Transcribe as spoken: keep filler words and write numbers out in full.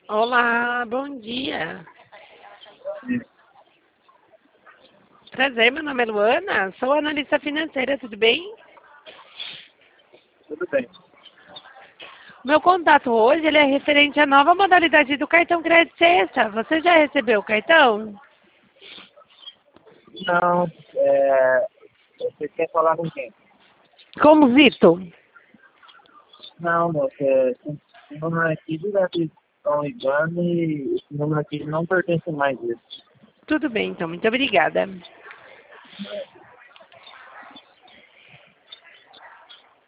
Olá, bom dia. Prazer, meu nome é Luana, sou analista financeira, tudo bem? Tudo bem. Meu contato hoje ele é referente à nova modalidade do cartão crédito extra. Você já recebeu o cartão? Não, é, você quer falar com quem? Como Zito? Não, moça, é, esse número aqui direto estão ligando e esse número aqui não pertence mais a isso. Tudo bem, então, muito obrigada.